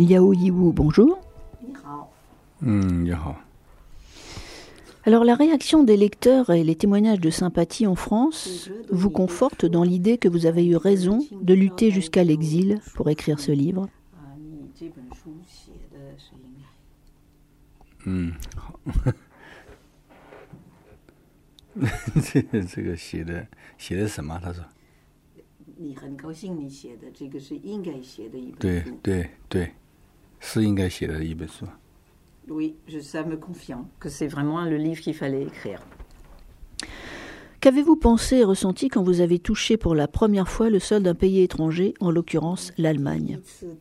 Liao Yiwu, bonjour. Alors la réaction des lecteurs et les témoignages de sympathie en France vous confortent dans l'idée que vous avez eu raison de lutter jusqu'à l'exil pour écrire ce livre. 这个写的什么？他说。 你很高兴你写的这个是应该写的一本书。 对，是应该写的一本书。 Oui, ça me confirme que c'est vraiment le livre qu'il fallait écrire. Qu'avez-vous pensé et ressenti quand vous avez touché pour la première fois le sol d'un pays étranger, en l'occurrence l'Allemagne?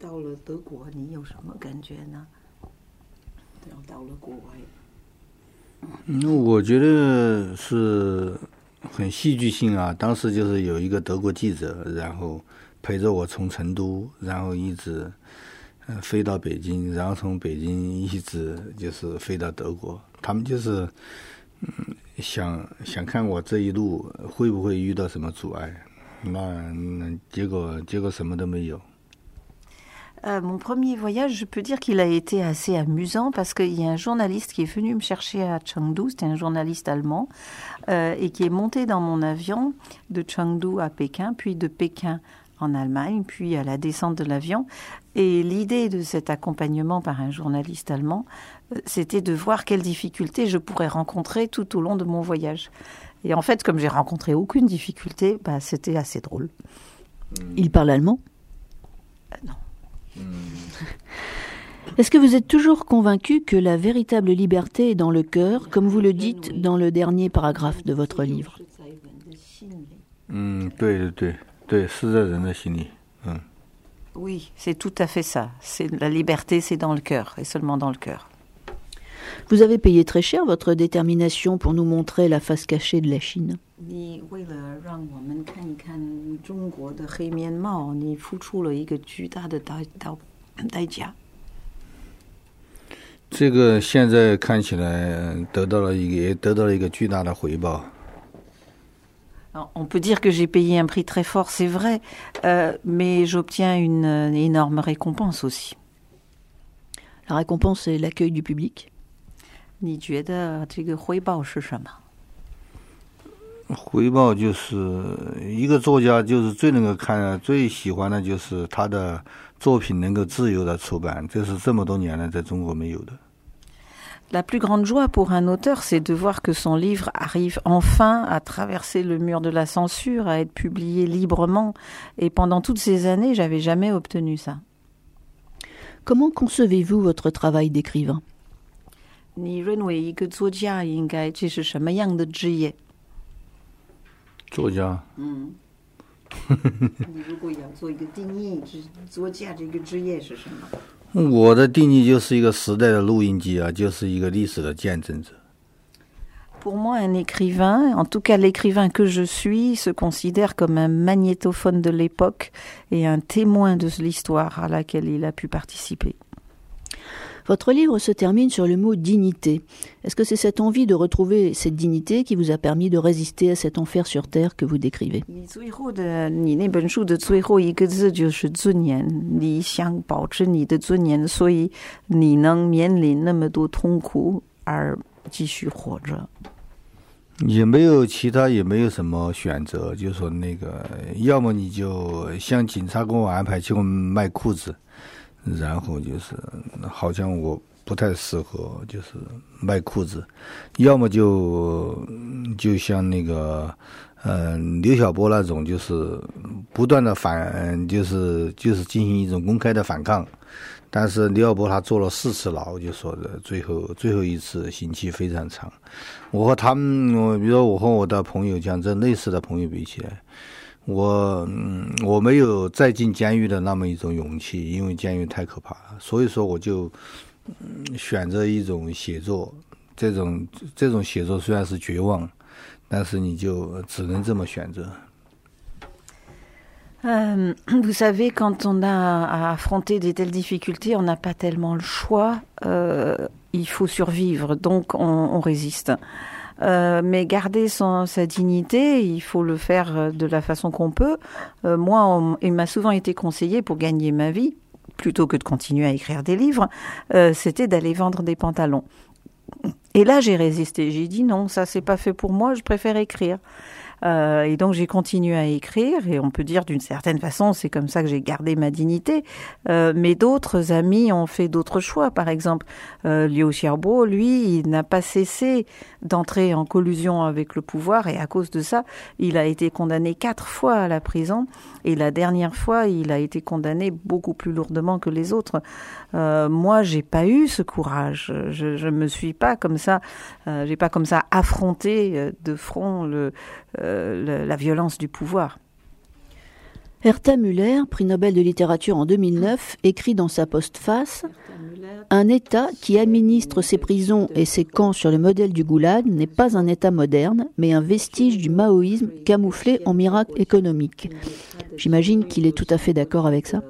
我觉得是很戏剧性啊！当时就是有一个德国记者，然后陪着我从成都，然后一直飞到北京，然后从北京一直就是飞到德国。他们就是想看我这一路会不会遇到什么阻碍，那结果什么都没有。 Mon premier voyage, je peux dire qu'il a été assez amusant parce qu'il y a un journaliste qui est venu me chercher à Chengdu, c'était un journaliste allemand, et qui est monté dans mon avion de Chengdu à Pékin, puis de Pékin en Allemagne, puis à la descente de l'avion. Et l'idée de cet accompagnement par un journaliste allemand, c'était de voir quelles difficultés je pourrais rencontrer tout au long de mon voyage. Et en fait, comme j'ai rencontré aucune difficulté, c'était assez drôle. Il parle allemand? Non. Est-ce que vous êtes toujours convaincu que la véritable liberté est dans le cœur, comme vous le dites dans le dernier paragraphe de votre livre? 对，是在人的心里。 Oui, c'est tout à fait ça. La liberté, c'est dans le cœur, et seulement dans le cœur. Vous avez payé très cher votre détermination pour nous montrer la face cachée de la Chine. 你为了让我们看一看中国的黑面貌，你付出了一个巨大的代价。 这个现在看起来得到了一个巨大的回报。 On peut dire que j'ai payé un prix très fort, c'est vrai, mais j'obtiens une énorme récompense aussi. La récompense est l'accueil du public. 你觉得这个回报是什么？ 回报就是一个作家，就是最能够最喜欢的就是他的作品能够自由的出版，这是这么多年来在中国没有的。 La plus grande joie pour un auteur, c'est de voir que son livre arrive enfin à traverser le mur de la censure, à être publié librement. Et pendant toutes ces années, j'avais jamais obtenu ça. Comment concevez-vous votre travail d'écrivain? 你认为一个作家应该这是什么样的职业？ 作家。 你如果要做一个定义，作家这个职业是什么？ 我的定义就是一个时代的录音机啊，就是一个历史的见证者。 Pour moi, un écrivain, en tout cas l'écrivain que je suis, se considère comme un magnétophone de l'époque et un témoin de l'histoire à laquelle il a pu participer. Votre livre se termine sur le mot dignité. Est-ce que c'est cette envie de retrouver cette dignité qui vous a permis de résister à cet enfer sur terre que vous décrivez? 你最后的你那本书的最后一个字就是尊严，你想保持你的尊严，所以你能面临那么多痛苦而继续活着。 也没有其他，也没有什么选择，就是说那个，要么你就像警察给我安排去卖裤子。然后就是好像我不太适合就是卖裤子，要么就像那个刘晓波那种，就是不断的就是进行一种公开的反抗。但是刘晓波他坐了4次牢，就说的最后一次刑期非常长。我和他们，比如说我和我的朋友像这类似的朋友比起来，我没有再进监狱的那么一种勇气，因为监狱太可怕了。所以说我就选择一种写作，这种写作虽然是绝望，但是你就只能这么选择。 Vous savez, quand on a à affronter de telles difficultés, on n'a pas tellement le choix. Il faut survivre, donc on résiste. Mais garder sa dignité, il faut le faire de la façon qu'on peut. Moi, il m'a souvent été conseillé pour gagner ma vie, plutôt que de continuer à écrire des livres, c'était d'aller vendre des pantalons. Et là, j'ai résisté. J'ai dit non, ça c'est pas fait pour moi, je préfère écrire. Et donc j'ai continué à écrire, et on peut dire d'une certaine façon, c'est comme ça que j'ai gardé ma dignité. Mais d'autres amis ont fait d'autres choix. Par exemple, Liu Xiaobo, lui, il n'a pas cessé d'entrer en collusion avec le pouvoir, et à cause de ça, il a été condamné 4 fois à la prison. Et la dernière fois, il a été condamné beaucoup plus lourdement que les autres. Moi, j'ai pas eu ce courage. Je me suis pas comme ça, j'ai pas comme ça affronté de front la violence du pouvoir. Herta Müller, prix Nobel de littérature en 2009, écrit dans sa postface « Un État qui administre ses prisons et ses camps sur le modèle du goulag n'est pas un État moderne, mais un vestige du maoïsme camouflé en miracle économique. » J'imagine qu'il est tout à fait d'accord avec ça.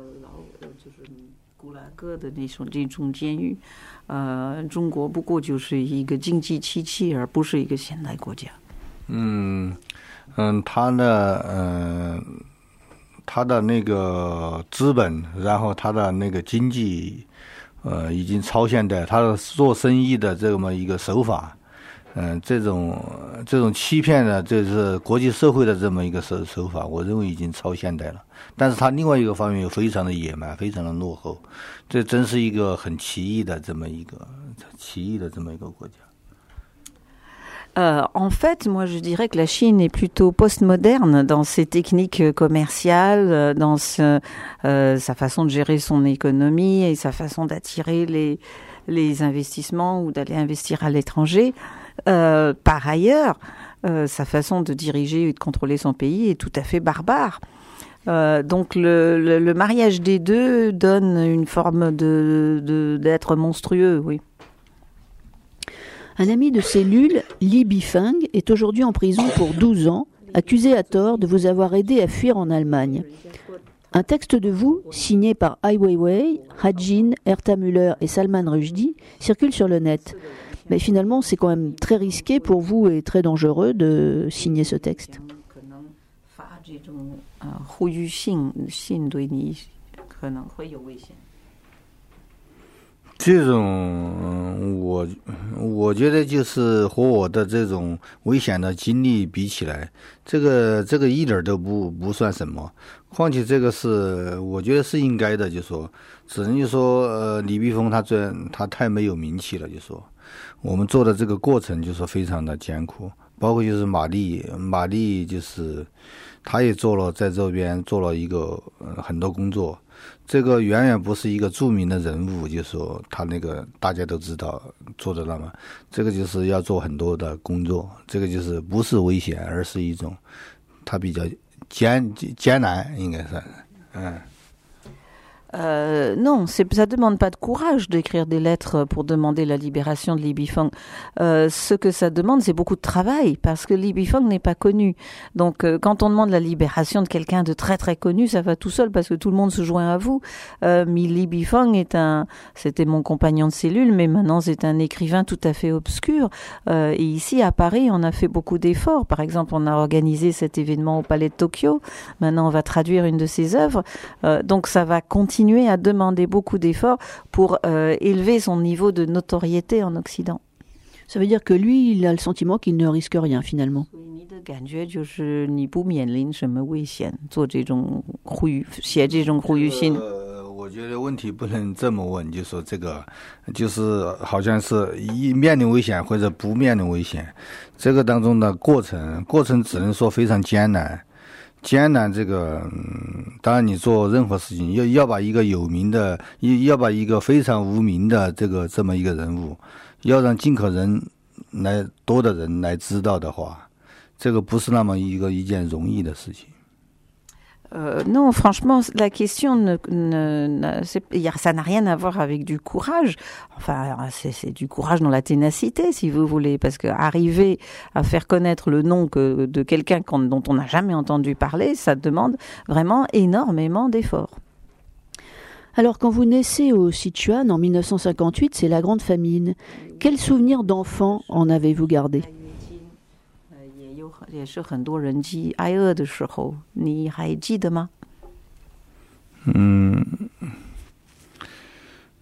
他的那个资本，然后他的那个经济，已经超现代。他的做生意的这么一个手法，这种欺骗的，这是国际社会的这么一个手法，我认为已经超现代了。但是他另外一个方面又非常的野蛮，非常的落后，这真是一个很奇异的这么一个国家。 En fait, moi je dirais que la Chine est plutôt postmoderne dans ses techniques commerciales, dans sa façon de gérer son économie et sa façon d'attirer les investissements ou d'aller investir à l'étranger. Par ailleurs, sa façon de diriger et de contrôler son pays est tout à fait barbare. Donc le mariage des deux donne une forme d'être monstrueux, oui. Un ami de cellule, Li Bifeng, est aujourd'hui en prison pour 12 ans, accusé à tort de vous avoir aidé à fuir en Allemagne. Un texte de vous, signé par Ai Weiwei, Hajin, Herta Müller et Salman Rushdie, circule sur le net. Mais finalement, c'est quand même très risqué pour vous et très dangereux de signer ce texte. 这种我觉得就是和我的这种危险的经历比起来，这个一点都不算什么。况且这个是我觉得是应该的，就说只能就说李碧峰他太没有名气了，就说我们做的这个过程就说非常的艰苦，包括就是玛丽就是他也在这边做了一个很多工作。这个远远不是一个著名的人物，就是说他那个大家都知道做得到吗？这个就是要做很多的工作，这个就是不是危险，而是一种他比较艰难，应该算是。 Non, ça demande pas de courage d'écrire des lettres pour demander la libération de Li Bifeng. Ce que ça demande, c'est beaucoup de travail, parce que Li Bifeng n'est pas connu. Donc, quand on demande la libération de quelqu'un de très très connu, ça va tout seul, parce que tout le monde se joint à vous. Mais Li Bifeng c'était mon compagnon de cellule, mais maintenant c'est un écrivain tout à fait obscur. Et ici, à Paris, on a fait beaucoup d'efforts. Par exemple, on a organisé cet événement au Palais de Tokyo. Maintenant, on va traduire une de ses œuvres. Donc, ça va continuer à demander beaucoup d'efforts pour élever son niveau de notoriété en Occident. Ça veut dire que lui, il a le sentiment qu'il ne risque rien finalement. 我觉得问题不能这么问，就说这个就是好像是面临危险或者不面临危险，这个当中的过程只能说非常艰难。这个当然你做任何事情要把一个有名的，要把一个非常无名的这么一个人物，要让尽可能多的人来知道的话，这个不是那么一件容易的事情。 Non, franchement, la question ça n'a rien à voir avec du courage. Enfin, c'est du courage dans la ténacité, si vous voulez, parce que arriver à faire connaître le nom de quelqu'un dont on n'a jamais entendu parler, ça demande vraiment énormément d'efforts. Alors, quand vous naissez au Sichuan en 1958, c'est la grande famine. Quels souvenirs d'enfant en avez-vous gardé? 也是很多人挨饿的时候，你还记得吗？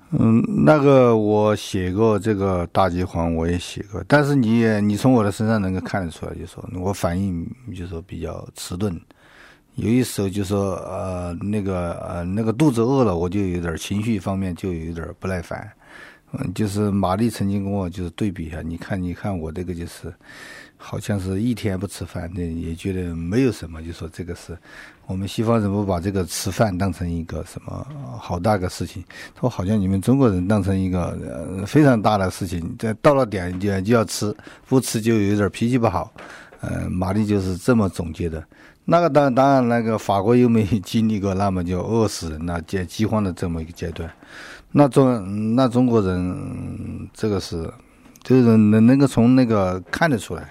那个我写过这个大饥荒，我也写过，但是你从我的身上能够看得出来，就说我反应就说比较迟钝，有一时候就说那个肚子饿了，我就有点情绪方面就有点不耐烦。就是玛丽曾经跟我就是对比一下，你看我这个就是好像是一天不吃饭，那也觉得没有什么，就说这个是我们西方人不把这个吃饭当成一个什么好大个事情，他说好像你们中国人当成一个非常大的事情，到了点就要吃，不吃就有点脾气不好。玛丽就是这么总结的。那个当然那个法国又没经历过那么就饿死人了饥荒的这么一个阶段。那中国人这个是就是能够从那个看得出来。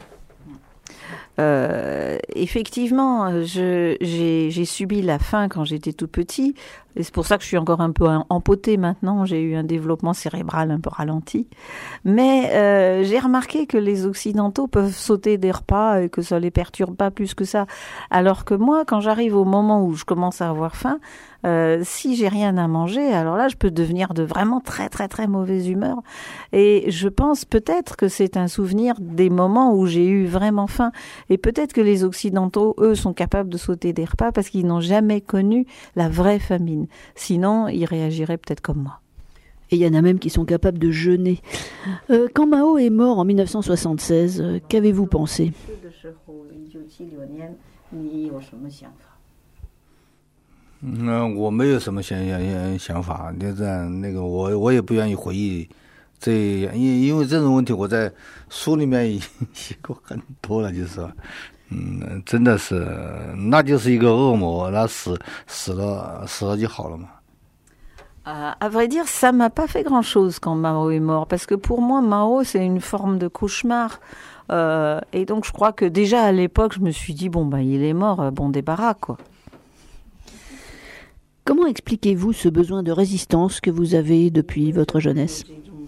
Effectivement, j'ai subi la faim quand j'étais tout petit, et c'est pour ça que je suis encore un peu empotée maintenant, j'ai eu un développement cérébral un peu ralenti. Mais j'ai remarqué que les Occidentaux peuvent sauter des repas et que ça les perturbe pas plus que ça. Alors que moi, quand j'arrive au moment où je commence à avoir faim, si j'ai rien à manger, alors là, je peux devenir de vraiment très très très mauvaise humeur. Et je pense peut-être que c'est un souvenir des moments où j'ai eu vraiment faim. Et peut-être que les Occidentaux, eux, sont capables de sauter des repas parce qu'ils n'ont jamais connu la vraie famine. Sinon, ils réagiraient peut-être comme moi. Et il y en a même qui sont capables de jeûner. Quand Mao est mort en 1976, qu'avez-vous pensé ? 我没有什么想法，就是那个我也不愿意回忆这，因为这种问题我在书里面已经写过很多了，就是说，真的是那就是一个恶魔，那死了就好了嘛。 À vrai dire, ça m'a pas fait grand-chose quand Mao est mort, parce que pour moi, Mao, c'est une forme de cauchemar. Et donc, je crois que déjà à l'époque, je me suis dit, bon, il est mort, bon débarras, quoi. Comment expliquez-vous ce besoin de résistance que vous avez depuis votre jeunesse ?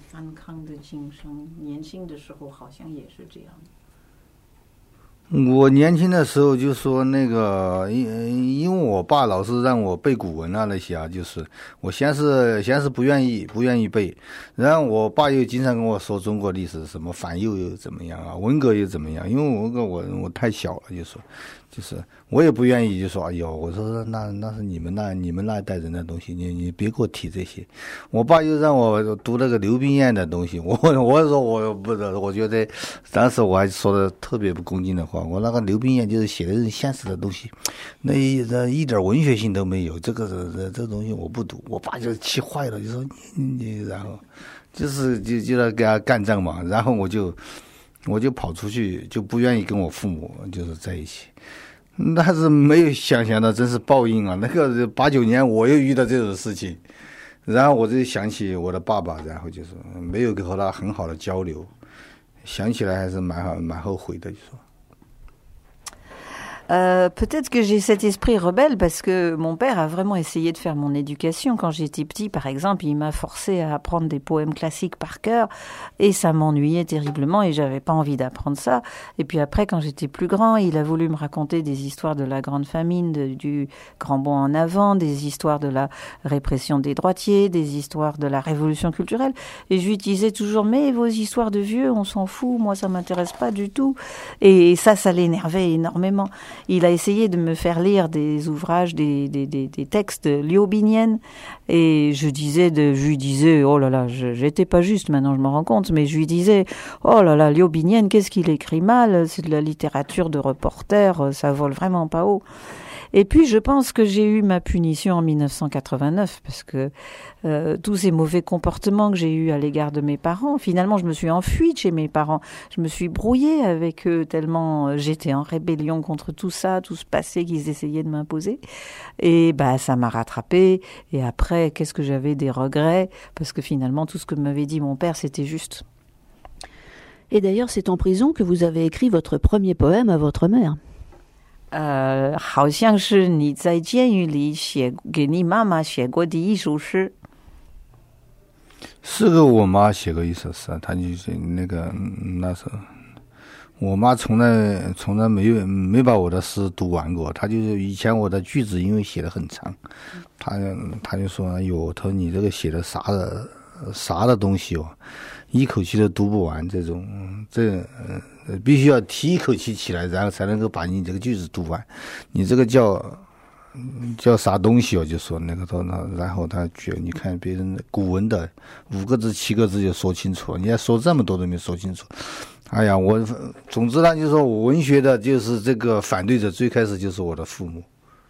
我年轻的时候就说那个，因为我爸老是让我背古文啊那些啊，就是我先是不愿意背，然后我爸又经常跟我说中国历史什么反右又怎么样啊，文革又怎么样，因为我太小了，就是我也不愿意，就说哎呦，我说那是你们那一代人的东西，你别给我提这些。我爸又让我读那个刘冰燕的东西，我说我不得，我觉得当时我还说的特别不恭敬的话，我那个刘冰燕就是写的是现实的东西，那一点文学性都没有，这东西我不读。我爸就气坏了，就说你然后就要跟他干仗嘛，然后我就跑出去，就不愿意跟我父母就是在一起。但是没有想象到真是报应啊！那个89年我又遇到这种事情，然后我就想起我的爸爸，然后就是没有和他很好的交流，想起来还是蛮后悔的，就说。 Peut-être que j'ai cet esprit rebelle parce que mon père a vraiment essayé de faire mon éducation. Quand j'étais petit, par exemple, il m'a forcé à apprendre des poèmes classiques par cœur et ça m'ennuyait terriblement et j'avais pas envie d'apprendre ça. Et puis après, quand j'étais plus grand, il a voulu me raconter des histoires de la grande famine, du grand bond en avant, des histoires de la répression des droitiers, des histoires de la révolution culturelle. Et je lui disais toujours, mais vos histoires de vieux, on s'en fout, moi ça m'intéresse pas du tout. Et ça l'énervait énormément. Il a essayé de me faire lire des ouvrages, des textes liobiniennes, et je lui disais, oh là là, j'étais pas juste, maintenant je m'en rends compte, mais je lui disais, oh là là, liobinienne, qu'est-ce qu'il écrit mal, c'est de la littérature de reporter, ça vole vraiment pas haut. Et puis, je pense que j'ai eu ma punition en 1989 parce que tous ces mauvais comportements que j'ai eus à l'égard de mes parents, finalement, je me suis enfuie de chez mes parents. Je me suis brouillée avec eux tellement j'étais en rébellion contre tout ça, tout ce passé qu'ils essayaient de m'imposer. Et ça m'a rattrapée. Et après, qu'est-ce que j'avais des regrets parce que finalement, tout ce que m'avait dit mon père, c'était juste. Et d'ailleurs, c'est en prison que vous avez écrit votre premier poème à votre mère. 好像是你在监狱里给你妈妈写过的一首诗。 是个我妈写过一首诗，她就是那时候我妈从来没把我的诗读完过，她就是以前我的句子因为写得很长，她就说：“哎呦，她说你这个写的啥的东西哦，一口气都读不完，必须要提一口气起来，然后才能够把你这个句子读完，你这个叫啥东西哦？”就说那个头呢，然后他觉得你看别人古文的5个字7个字就说清楚了，你还说这么多都没说清楚。哎呀，总之呢，就是说我文学的就是这个反对者，最开始就是我的父母。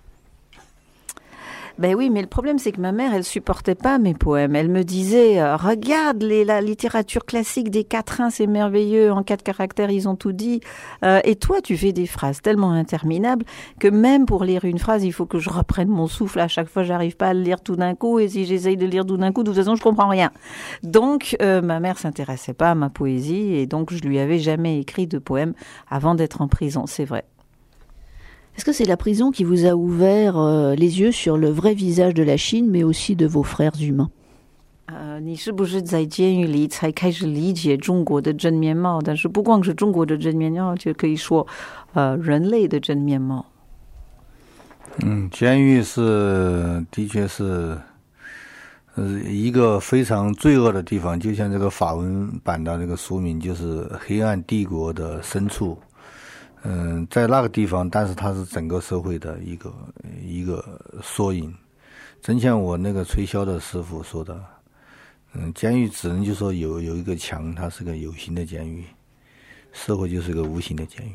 Ben oui, mais le problème, c'est que ma mère, elle supportait pas mes poèmes. Elle me disait, regarde la littérature classique des quatrains, c'est merveilleux, en 4 caractères, ils ont tout dit. Et toi, tu fais des phrases tellement interminables que même pour lire une phrase, il faut que je reprenne mon souffle. À chaque fois, j'arrive pas à le lire tout d'un coup. Et si j'essaye de lire tout d'un coup, de toute façon, je comprends rien. Donc, ma mère s'intéressait pas à ma poésie et donc je lui avais jamais écrit de poème avant d'être en prison, c'est vrai. Est-ce que c'est la prison qui vous a ouvert les yeux sur le vrai visage de la Chine, mais aussi de vos frères humains? 你是不是在监狱里才开始理解中国的真面貌？但是不光是中国的真面貌，就可以说，人类的真面貌。 监狱的确是，一个非常罪恶的地方，就像这个法文版的这个书名就是《黑暗帝国的深处》。在那个地方，但是它是整个社会的一个缩影。真像我那个吹箫的师傅说的，监狱只能就说有一个墙，它是个有形的监狱，社会就是个无形的监狱。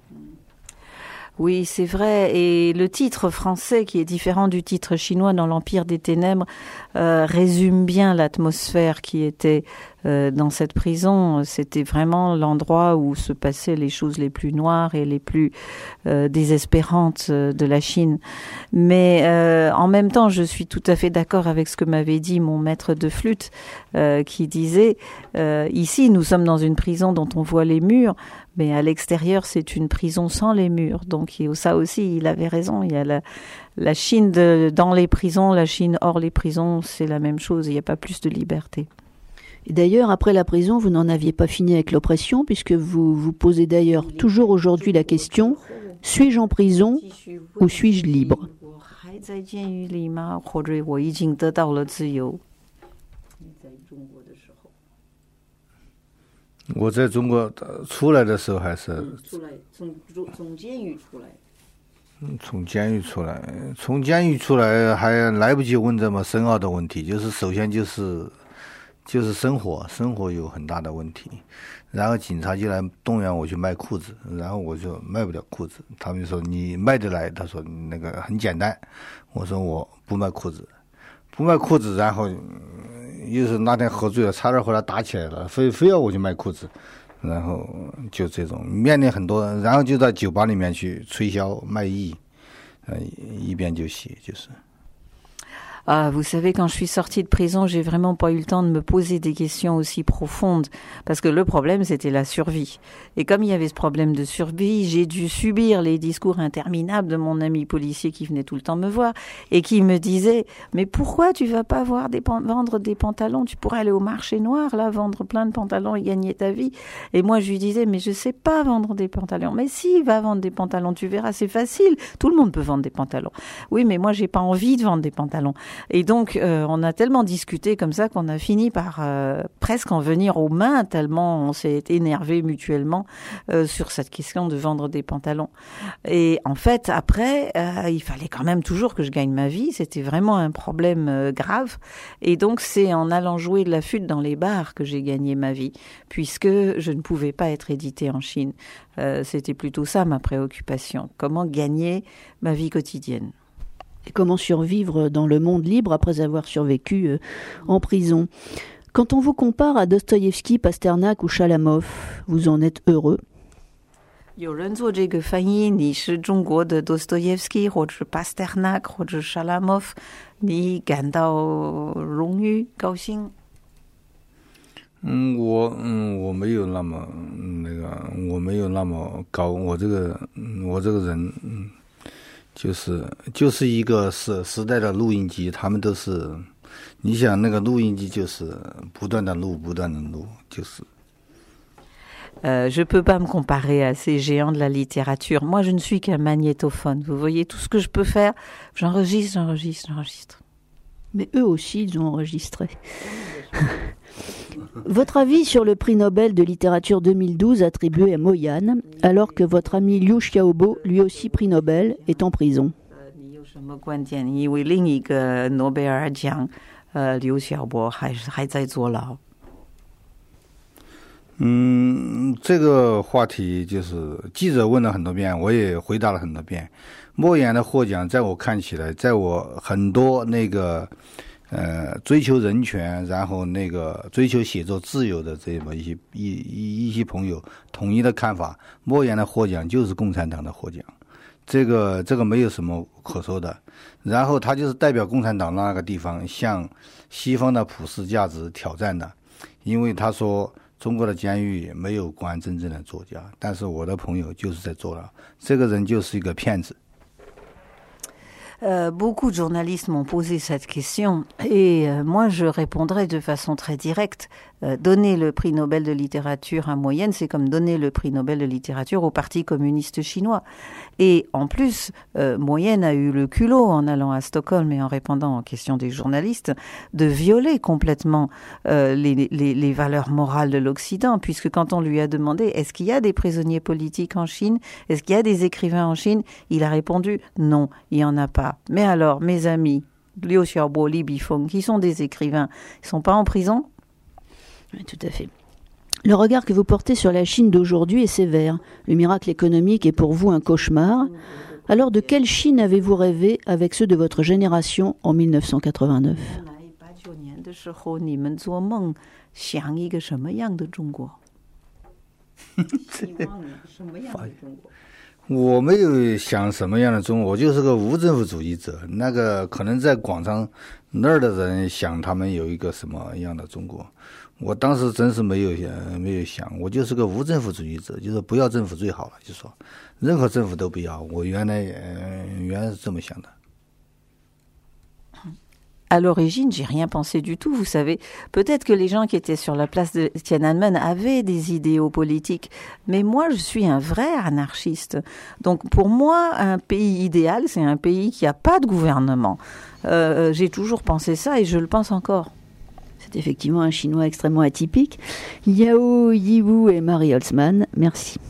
Oui, c'est vrai. Et le titre français, qui est différent du titre chinois dans l'Empire des Ténèbres, résume bien l'atmosphère qui était dans cette prison. C'était vraiment l'endroit où se passaient les choses les plus noires et les plus désespérantes de la Chine. Mais en même temps, je suis tout à fait d'accord avec ce que m'avait dit mon maître de flûte, qui disait ici, nous sommes dans une prison dont on voit les murs, mais à l'extérieur, c'est une prison sans les murs. Donc ça aussi, il avait raison. Il y a la Chine dans les prisons, la Chine hors les prisons, c'est la même chose. Il n'y a pas plus de liberté. Et d'ailleurs, après la prison, vous n'en aviez pas fini avec l'oppression, puisque vous vous posez d'ailleurs toujours aujourd'hui la question, suis-je en prison ou suis-je libre? 我在中国出来的时候还是从监狱出来。 从监狱出来还来不及问这么深奥的问题，就是首先就是生活有很大的问题，然后警察就来动员我去卖裤子，然后我就卖不了裤子，他们说你卖得来，他说那个很简单，我说我不卖裤子，然后又是那天喝醉了，差点和他打起来了，非要我去卖裤子，然后就这种面临很多，然后就到酒吧里面去吹箫卖艺，一边就写就是。 Vous savez, quand je suis sortie de prison, j'ai vraiment pas eu le temps de me poser des questions aussi profondes parce que le problème, c'était la survie. Et comme il y avait ce problème de survie, j'ai dû subir les discours interminables de mon ami policier qui venait tout le temps me voir et qui me disait « Mais pourquoi tu vas pas vendre des pantalons? Tu pourrais aller au marché noir, là, vendre plein de pantalons et gagner ta vie. » Et moi, je lui disais « Mais je sais pas vendre des pantalons. » « Mais si, va vendre des pantalons, tu verras, c'est facile. Tout le monde peut vendre des pantalons. » Oui, mais moi, j'ai pas envie de vendre des pantalons. Et donc, on a tellement discuté comme ça qu'on a fini par presque en venir aux mains, tellement on s'est énervé mutuellement sur cette question de vendre des pantalons. Et en fait, après, il fallait quand même toujours que je gagne ma vie. C'était vraiment un problème grave. Et donc, c'est en allant jouer de la flûte dans les bars que j'ai gagné ma vie, puisque je ne pouvais pas être éditée en Chine. C'était plutôt ça ma préoccupation. Comment gagner ma vie quotidienne. Et comment survivre dans le monde libre après avoir survécu en prison. Quand on vous compare à Dostoïevski, Pasternak ou Chalamov, vous en êtes heureux? 有人做这个翻译，你是中国的 Dostoevsky 或者 Pasternak 或者 Chalamov， 你感到荣誉高兴？ 我没有那么我没有那么高，我这个人就是一个时代的录音机，他们都是，你想那个录音机就是不断的录，就是。 Je peux pas me comparer à ces géants de la littérature. Moi, je ne suis qu'un magnétophone. Vous voyez, tout ce que je peux faire, j'enregistre. Mais eux aussi, ils ont enregistré. Votre avis sur le prix Nobel de littérature 2012 attribué à Mo Yan, alors que votre ami Liu Xiaobo, lui aussi prix Nobel, est en prison. 你有什么观点？因为另一个诺贝尔奖，刘晓波还在坐牢。 这个话题就是记者问了很多遍，我也回答了很多遍。莫言的获奖，在我看起来，在我很多那个追求人权，然后那个追求写作自由的这么一些朋友统一的看法，莫言的获奖就是共产党的获奖，这个没有什么可说的。然后他就是代表共产党那个地方向西方的普世价值挑战的，因为他说中国的监狱没有关真正的作家，但是我的朋友就是在坐牢，这个人就是一个骗子。 Beaucoup de journalistes m'ont posé cette question et moi je répondrai de façon très directe. Donner le prix Nobel de littérature à Mo Yan, c'est comme donner le prix Nobel de littérature au Parti communiste chinois. Et en plus, Mo Yan a eu le culot en allant à Stockholm et en répondant aux questions des journalistes de violer complètement les valeurs morales de l'Occident, puisque quand on lui a demandé est-ce qu'il y a des prisonniers politiques en Chine, est-ce qu'il y a des écrivains en Chine, il a répondu non, il n'y en a pas. Mais alors, mes amis, Liu Xiaobo, Li Bifeng, qui sont des écrivains, ils ne sont pas en prison ? Oui, tout à fait. Le regard que vous portez sur la Chine d'aujourd'hui est sévère. Le miracle économique est pour vous un cauchemar. Alors, de quelle Chine avez-vous rêvé avec ceux de votre génération en 1989 ? 我没有想什么样的中国，我就是个无政府主义者。那个可能在广场那儿的人想他们有一个什么样的中国，我当时真是没有想，我就是个无政府主义者，就是不要政府最好了，就说任何政府都不要。我原来是这么想的。 À l'origine, j'ai rien pensé du tout, vous savez. Peut-être que les gens qui étaient sur la place de Tiananmen avaient des idéaux politiques, mais moi, je suis un vrai anarchiste. Donc, pour moi, un pays idéal, c'est un pays qui n'a pas de gouvernement. J'ai toujours pensé ça et je le pense encore. C'est effectivement un Chinois extrêmement atypique. Yao Yiwu et Marie Holtzman, merci.